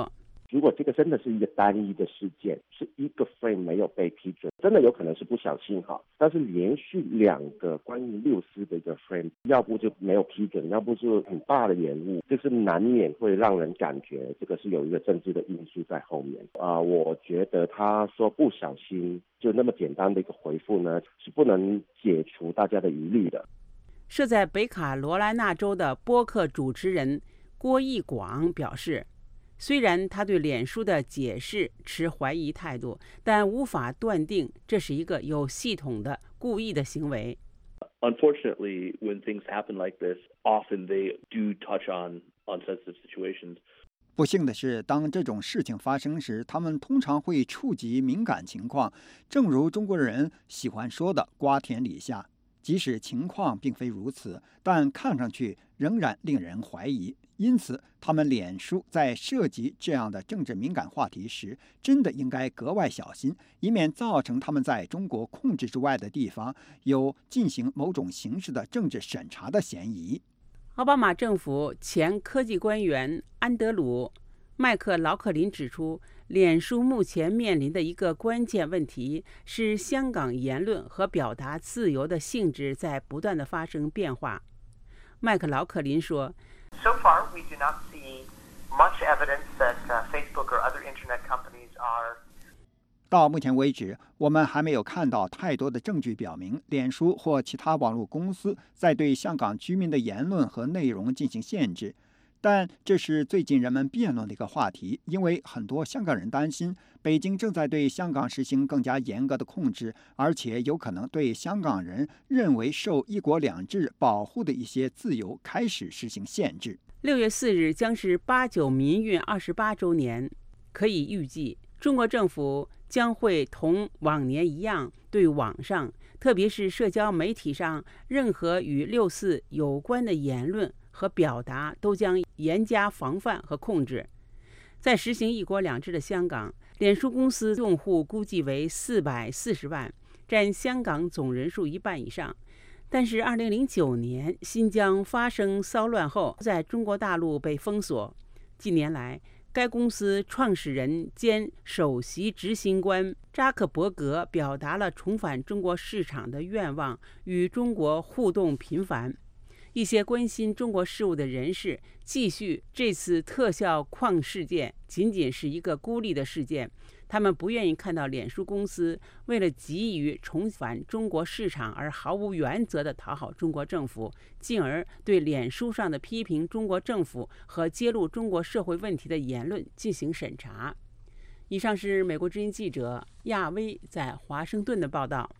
如果这个真的是一个单一的事件，是一个 frame 没有被批准，真的有可能是不小心哈。但是连续2个关于六四的一个 frame， 要不就没有批准，要不就很大的延误，就是难免会让人感觉这个是有一个政治的因素在后面。我觉得他说不小心就那么简单的一个回复呢，是不能解除大家的疑虑的。 设在北卡罗来纳州的播客主持人郭义广表示，虽然他对脸书的解释持怀疑态度，但无法断定这是一个有系统的故意的行为。 Unfortunately, when things happen like this, often they do touch on sensitive situations. 不幸的是，当这种事情发生时，他们通常会触及敏感情况，正如中国人喜欢说的“瓜田李下”。即使情况并非如此，但看上去仍然令人怀疑。因此，他们脸书在涉及这样的政治敏感话题时，真的应该格外小心，以免造成他们在中国控制之外的地方有进行某种形式的政治审查的嫌疑。 奥巴马政府前科技官员安德鲁·麦克劳克林指出，脸书目前面临的一个关键问题是香港言论和表达自由的性质在不断地发生变化。麦克劳克林说 ，So far, we do not see much evidence that Facebook or other internet companies are. 到目前为止，我们还没有看到太多的证据表明，脸书或其他网络公司在对香港居民的言论和内容进行限制。但这是最近人们辩论的一个话题，因为很多香港人担心，北京正在对香港实行更加严格的控制，而且有可能对香港人认为受“一国两制”保护的一些自由开始实行限制。 6月4日将是89民运28周年，可以预计，中国政府将会同往年一样，对网上，特别是社交媒体上任何与6·4有关的言论和表达都将严加防范和控制。在实行“一国两制”的香港，脸书公司用户估计为440万，占香港总人数1半以上。但是2009年新疆发生骚乱后，在中国大陆被封锁。近年来，该公司创始人兼首席执行官扎克伯格表达了重返中国市场的愿望，与中国互动频繁。一些关心中国事务的人士继续这次特效矿事件仅仅是一个孤立的事件，他们不愿意看到脸书公司为了急于重返中国市场而毫无原则地讨好中国政府，进而对脸书上的批评中国政府和揭露中国社会问题的言论进行审查。以上是美国之音记者亚薇在华盛顿的报道。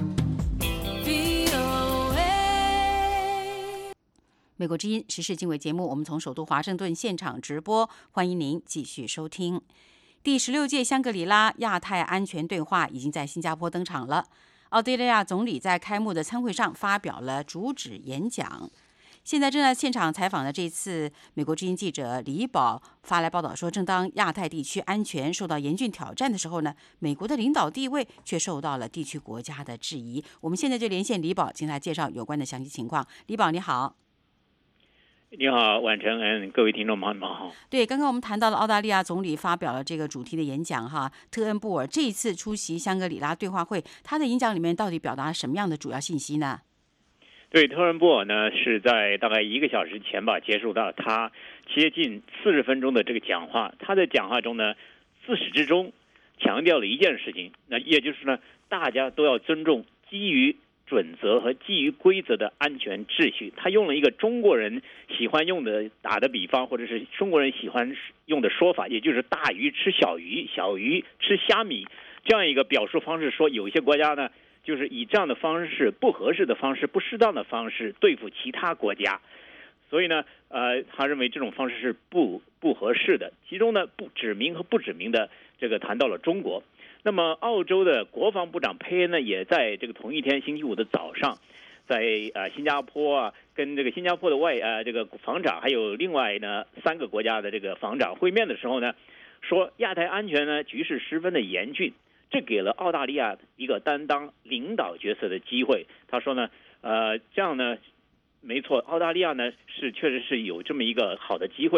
美国之音时事经纬节目，我们从首都华盛顿现场直播，欢迎您继续收听。第16届香格里拉亚太安全对话已经在新加坡登场了。澳大利亚总理在开幕的参会上发表了主旨演讲。现在正在现场采访的这次美国之音记者李宝发来报道说，正当亚太地区安全受到严峻挑战的时候呢，美国的领导地位却受到了地区国家的质疑。我们现在就连线李宝，请他介绍有关的详细情况。李宝你好。 你好，婉晨，各位听众朋友们好。 对，刚刚我们谈到了澳大利亚总理发表了这个主题的演讲哈，特恩布尔这一次出席香格里拉对话会，他的演讲里面到底表达了什么样的主要信息呢？ 对，特恩布尔呢是在大概1个小时前吧结束到他接近40分钟的这个讲话。他在讲话中呢，自始至终强调了一件事情，那也就是呢，大家都要尊重基于准则和基于规则的安全秩序。他用了一个中国人喜欢用的打的比方，或者是中国人喜欢用的说法，也就是大鱼吃小鱼，小鱼吃虾米这样一个表述方式，说有些国家呢就是以这样的方式，不合适的方式，不适当的方式对付其他国家。所以呢他认为这种方式是不合适的。其中呢不指明和不指明的这个谈到了中国。那么澳洲的国防部长佩恩呢，也在这个同一天星期五的早上，在新加坡跟这个新加坡的这个防长，还有另外呢3个国家的这个防长会面的时候呢，说亚太安全呢局势十分的严峻，这给了澳大利亚一个担当领导角色的机会。他说呢，这样呢，没错，澳大利亚呢确实是有这么一个好的机会。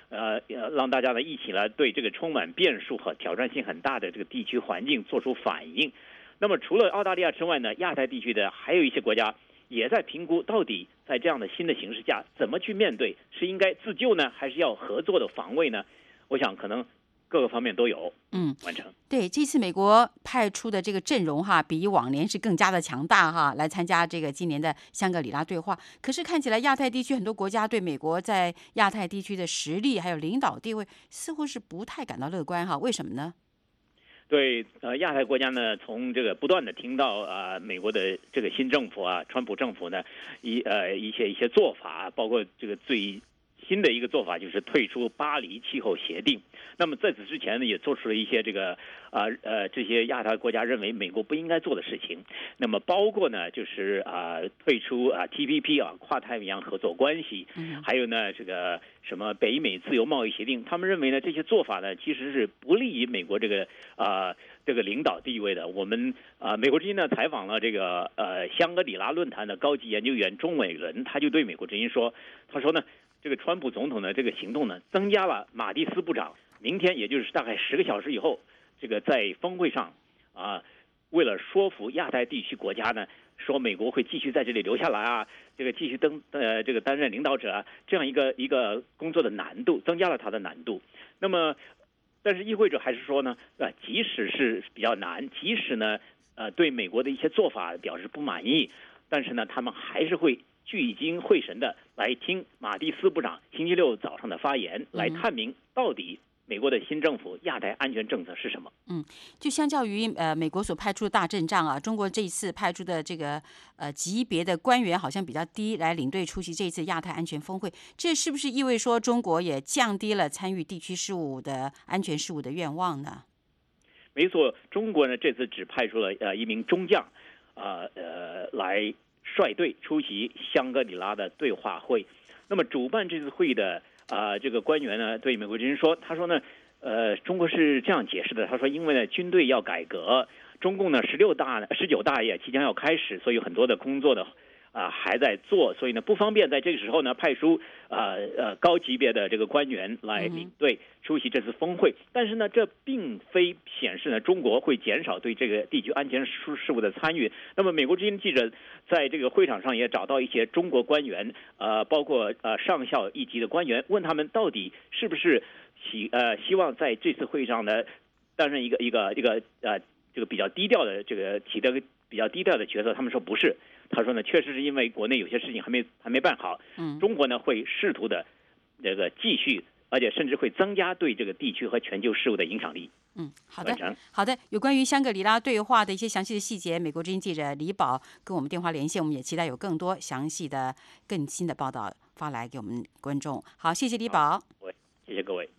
让大家呢一起来对这个充满变数和挑战性很大的这个地区环境做出反应。那么除了澳大利亚之外呢，亚太地区的还有一些国家也在评估，到底在这样的新的形势下怎么去面对，是应该自救呢，还是要合作的防卫呢？我想可能各个方面都有完成。 对，这次美国派出的这个阵容比往年是更加的强大来参加这个今年的香格里拉对话。可是看起来亚太地区很多国家对美国在亚太地区的实力还有领导地位似乎是不太感到乐观为什么呢？ 对，亚太国家呢，从这个不断的听到美国的这个新政府川普政府呢一些做法，包括这个最新的一个做法就是退出巴黎气候协定。那么在此之前呢，也做出了一些这个这些亚太国家认为美国不应该做的事情。那么包括呢，就是退出TPP 跨太平洋合作关系，还有呢这个什么北美自由贸易协定。他们认为呢，这些做法呢其实是不利于美国这个领导地位的。我们美国之音呢采访了这个香格里拉论坛的高级研究员钟伟伦，他就对美国之音说，他说呢，这个川普总统的这个行动呢，增加了马蒂斯部长明天，也就是大概10个小时以后，这个在峰会上为了说服亚太地区国家呢，说美国会继续在这里留下来这个继续这个担任领导者这样一个工作的难度，增加了他的难度。那么，但是议会者还是说呢，即使是比较难，即使呢对美国的一些做法表示不满意，但是呢，他们还是会聚精会神的来听马蒂斯部长星期六早上的发言，来探明到底美国的新政府亚太安全政策是什么。 就相较于美国所派出的大阵仗中国这一次派出的这个级别的官员好像比较低，来领队出席这一次亚太安全峰会，这是不是意味说中国也降低了参与地区事务的安全事务的愿望呢？ 没错，中国呢这次只派出了一名中将来率队出席香格里拉的对话会。那么主办这次会议的这个官员呢对美国之音说，他说呢中国是这样解释的，他说因为呢军队要改革，中共呢19大也即将要开始，所以有很多的工作的还在做，所以呢不方便在这个时候呢派出高级别的这个官员来领队出席这次峰会。但是呢这并非显示呢中国会减少对这个地区安全事务的参与。那么美国之音记者在这个会场上也找到一些中国官员包括上校一级的官员，问他们到底是不是希望在这次会上呢担任一个这个比较低调的起到比较低调的角色。他们说不是，他说呢确实是因为国内有些事情还没办好，中国呢会试图的这个继续，而且甚至会增加对这个地区和全球事务的影响力。 好的。有关于香格里拉对话的一些详细的细节，美国之音记者李宝跟我们电话连线，我们也期待有更多详细的更新的报道发来给我们观众。好，谢谢李宝。 谢谢各位。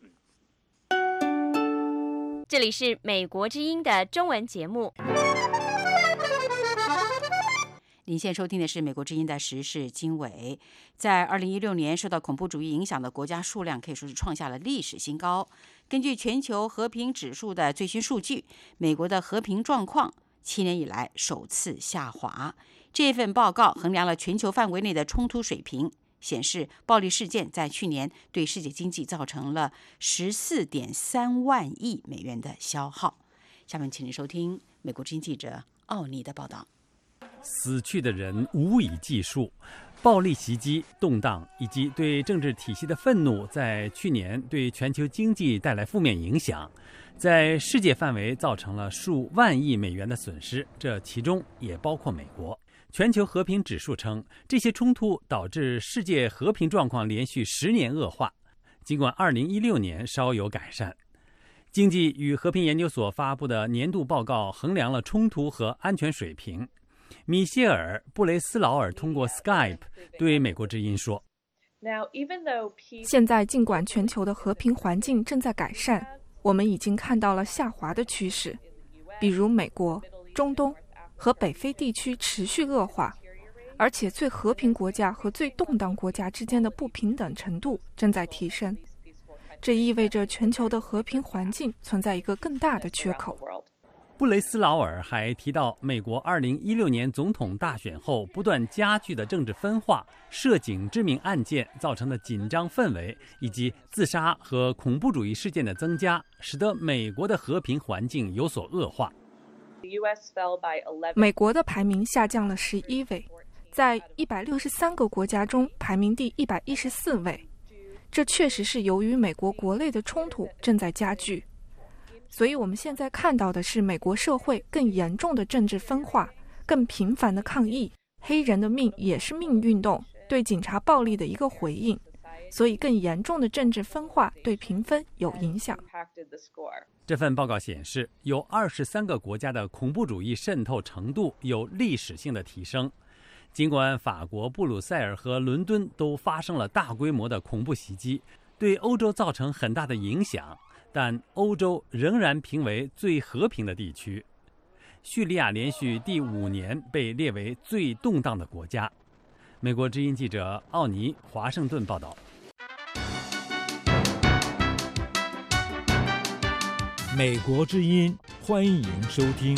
这里是美国之音的中文节目。 您现在收听的是美国之音的时事经纬。在2016年，受到恐怖主义影响的国家数量可以说是创下了历史新高。根据全球和平指数的最新数据，美国的和平状况7年以来首次下滑。这份报告衡量了全球范围内的冲突水平，显示暴力事件在去年对世界经济造成了14.3万亿美元的消耗。下面请您收听美国之音记者奥尼的报道。 死去的人无以计数，暴力袭击、动荡以及对政治体系的愤怒，在去年对全球经济带来负面影响，在世界范围造成了数万亿美元的损失，这其中也包括美国。全球和平指数称，这些冲突导致世界和平状况连续10年恶化，尽管2016年稍有改善。经济与和平研究所发布的年度报告衡量了冲突和安全水平。米歇尔·布雷斯劳尔通过 Skype 对美国之音说， 现在尽管全球的和平环境正在改善，我们已经看到了下滑的趋势，比如美国、中东和北非地区持续恶化，而且最和平国家和最动荡国家之间的不平等程度正在提升。这意味着全球的和平环境存在一个更大的缺口。 布雷斯劳尔还提到，美国2016年总统大选后不断加剧的政治分化、涉警知名案件造成的紧张氛围，以及自杀和恐怖主义事件的增加，使得美国的和平环境有所恶化。 美国的排名下降了11位，在163个国家中排名第114位。这确实是由于美国国内的冲突正在加剧。所以我们现在看到的是美国社会更严重的政治分化，更频繁的抗议，黑人的命也是命运动对警察暴力的一个回应，所以更严重的政治分化对评分有影响。 这份报告显示，有23个国家的恐怖主义渗透程度有历史性的提升。尽管法国布鲁塞尔和伦敦都发生了大规模的恐怖袭击，对欧洲造成很大的影响，但欧洲仍然评为最和平的地区。叙利亚连续第5年被列为最动荡的国家。美国之音记者奥尼华盛顿报道。 美国之音，欢迎收听。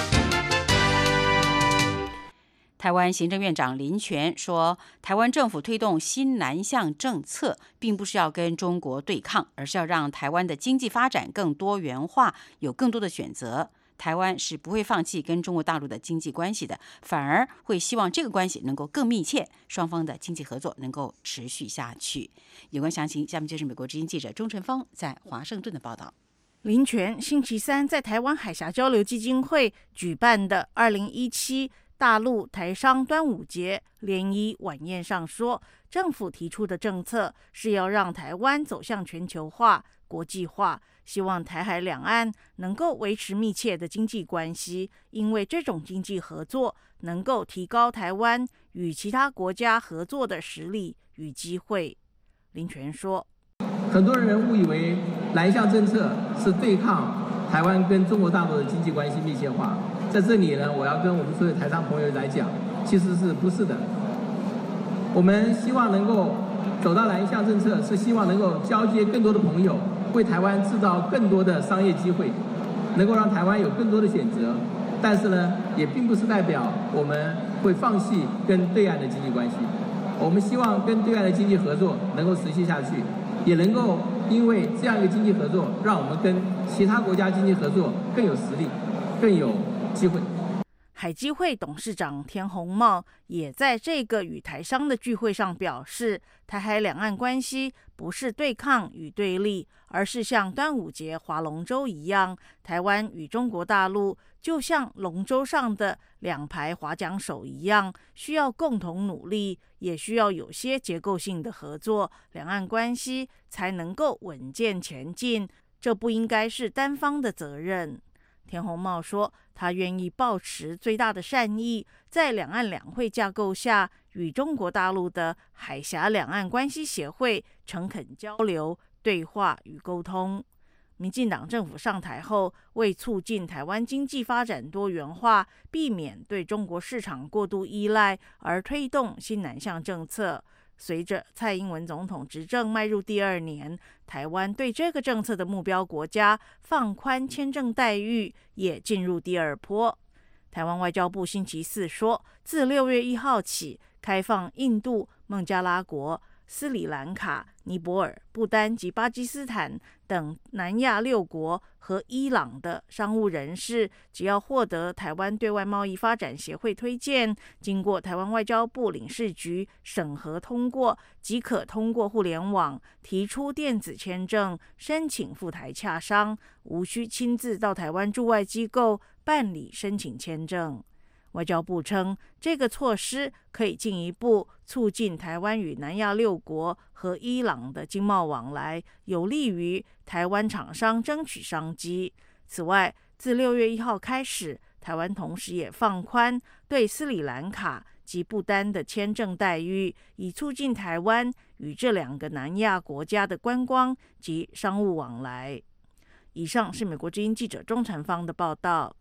台湾行政院长林全说，台湾政府推动新南向政策，并不是要跟中国对抗，而是要让台湾的经济发展更多元化，有更多的选择。台湾是不会放弃跟中国大陆的经济关系的，反而会希望这个关系能够更密切，双方的经济合作能够持续下去。有关详情，下面就是美国之音记者钟晨芳在华盛顿的报道。 林全星期三在台湾海峡交流基金会举办的2017大陆台商端午节联谊晚宴上说，政府提出的政策是要让台湾走向全球化、国际化，希望台海两岸能够维持密切的经济关系，因为这种经济合作能够提高台湾与其他国家合作的实力与机会。林全说， 很多人误以为南向政策是对抗台湾跟中国大陆的经济关系密切化，在这里呢，我要跟我们所有台商朋友来讲，其实是不是的。我们希望能够走到南向政策，是希望能够交接更多的朋友，为台湾制造更多的商业机会，能够让台湾有更多的选择。但是呢，也并不是代表我们会放弃跟对岸的经济关系。我们希望跟对岸的经济合作能够持续下去，也能够因为这样一个经济合作，让我们跟其他国家经济合作更有实力，更有机会。 海基会董事长田宏茂也在这个与台商的聚会上表示，台海两岸关系不是对抗与对立，而是像端午节划龙舟一样，台湾与中国大陆就像龙舟上的两排划桨手一样，需要共同努力，也需要有些结构性的合作，两岸关系才能够稳健前进，这不应该是单方的责任。田宏茂说，他愿意抱持最大的善意，在两岸两会架构下，与中国大陆的海峡两岸关系协会诚恳交流、对话与沟通。民进党政府上台后，为促进台湾经济发展多元化，避免对中国市场过度依赖，而推动新南向政策。随着蔡英文总统执政迈入第2年，台湾对这个政策的目标国家放宽签证待遇，也进入第2波。台湾外交部星期4说，自6月1号起，开放印度、孟加拉国、斯里兰卡、尼泊尔、不丹及巴基斯坦等南亚6国和伊朗的商务人士，只要获得台湾对外贸易发展协会推荐，经过台湾外交部领事局审核通过，即可通过互联网提出电子签证，申请赴台洽商，无需亲自到台湾驻外机构办理申请签证。外交部称，这个措施可以进一步促进台湾与南亚6国和伊朗的经贸往来，有利于台湾厂商争取商机。此外，自6月1号开始，台湾同时也放宽对斯里兰卡及不丹的签证待遇，以促进台湾与这2个南亚国家的观光及商务往来。以上是美国之音记者钟晨芳的报道。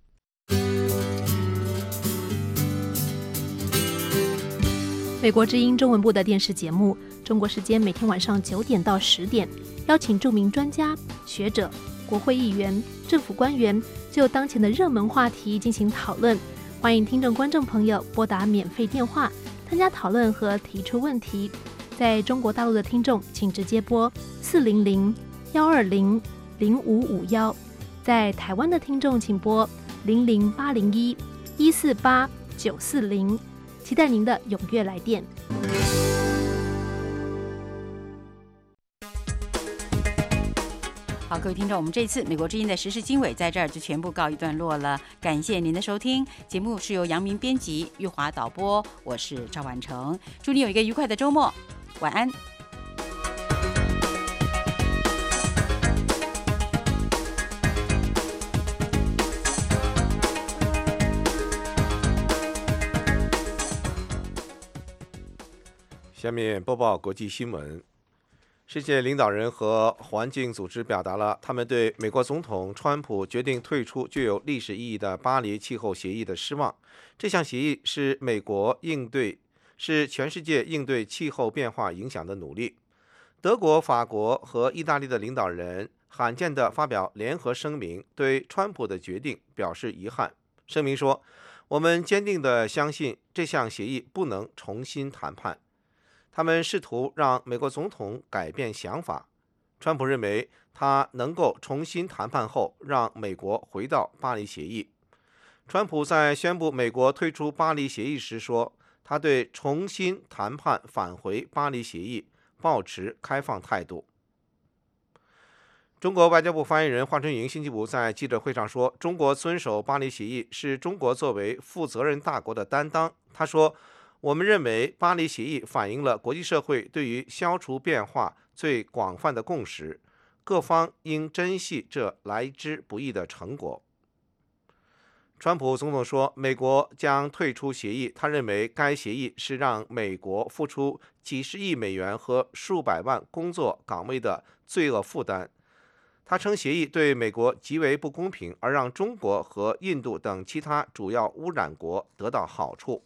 美国之音中文部的电视节目，中国时间每天晚上9点到10点，邀请著名专家、学者、 国会议员、政府官员就当前的热门话题进行讨论。欢迎听众观众朋友拨打免费电话参加讨论和提出问题。在中国大陆的听众请直接拨400-120-0551，在台湾的听众请拨00801-148-940，期待您的踊跃来电。 好，各位听众，我们这次美国之音的时事经纬在这儿就全部告一段落了。感谢您的收听，节目是由杨明编辑，玉华导播，我是赵婉成。祝你有一个愉快的周末，晚安。 下面播报国际新闻。世界领导人和环境组织表达了他们对美国总统川普决定退出具有历史意义的巴黎气候协议的失望。这项协议是全世界应对气候变化影响的努力。德国、法国和意大利的领导人罕见地发表联合声明，对川普的决定表示遗憾。声明说：“我们坚定地相信这项协议不能重新谈判。”他们试图让美国总统改变想法。川普认为他能够重新谈判后让美国回到巴黎协议。川普在宣布美国退出巴黎协议时说，他对重新谈判返回巴黎协议抱持开放态度。中国外交部发言人华春莹星期五在记者会上说，中国遵守巴黎协议是中国作为负责任大国的担当。他说，我们认为巴黎协议反映了国际社会对于消除变化最广泛的共识，各方应珍惜这来之不易的成果。川普总统说，美国将退出协议，他认为该协议是让美国付出几十亿美元和数百万工作岗位的罪恶负担。他称协议对美国极为不公平，而让中国和印度等其他主要污染国得到好处。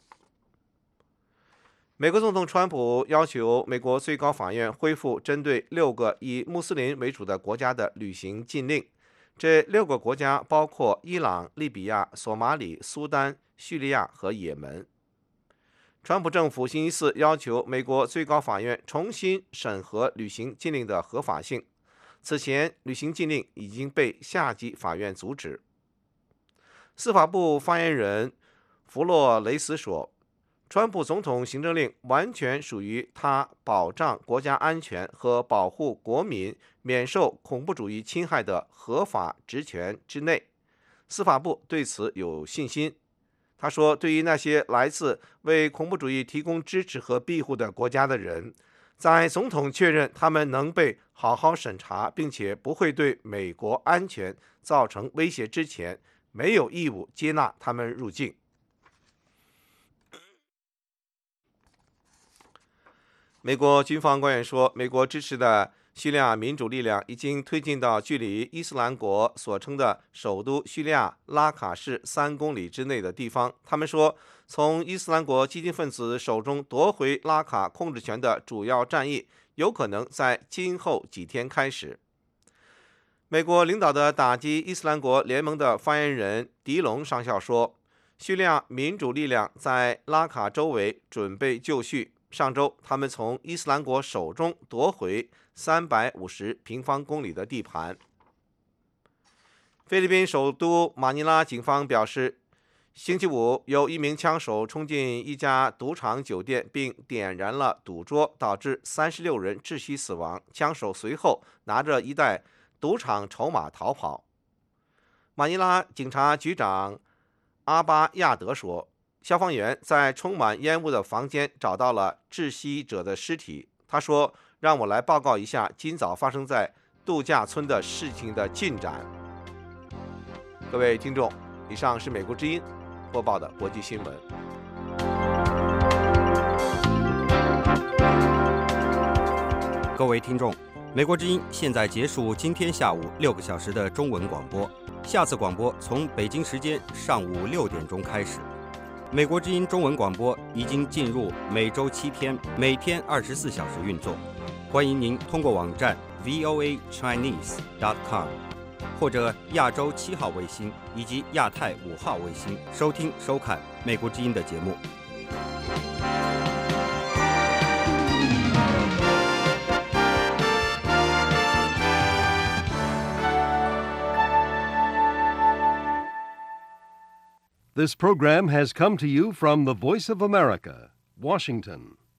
美国总统川普要求美国最高法院恢复针对6个以穆斯林为主的国家的旅行禁令。这6个国家包括伊朗、利比亚、索马里、苏丹、叙利亚和也门。川普政府星期四要求美国最高法院重新审核旅行禁令的合法性。此前，旅行禁令已经被下级法院阻止。司法部发言人弗洛雷斯说，川普总统行政令完全属于他保障国家安全和保护国民免受恐怖主义侵害的合法职权之内。司法部对此有信心。他说，对于那些来自为恐怖主义提供支持和庇护的国家的人，在总统确认他们能被好好审查，并且不会对美国安全造成威胁之前，没有义务接纳他们入境。美国军方官员说，美国支持的叙利亚民主力量已经推进到距离伊斯兰国所称的首都叙利亚拉卡市3公里之内的地方。他们说，从伊斯兰国激进分子手中夺回拉卡控制权的主要战役有可能在今后几天开始。美国领导的打击伊斯兰国联盟的发言人迪龙上校说，叙利亚民主力量在拉卡周围准备就绪。上周，他们从伊斯兰国手中夺回350平方公里的地盘。菲律宾首都马尼拉警方表示，星期五有一名枪手冲进一家赌场酒店，并点燃了赌桌，导致36人窒息死亡。枪手随后拿着一袋赌场筹码逃跑。马尼拉警察局长阿巴亚德说，消防员在充满烟雾的房间找到了窒息者的尸体。他说，让我来报告一下今早发生在度假村的事情的进展。各位听众，以上是美国之音播报的国际新闻。 各位听众，美国之音现在结束今天下午6个小时的中文广播，下次广播从北京时间上午6点钟开始。美国之音中文广播已经进入每周7天，每天24小时运作。欢迎您通过网站 voachinese.com 或者亚洲7号卫星以及亚太5号卫星收听收看美国之音的节目。 This program has come to you from the Voice of America, Washington.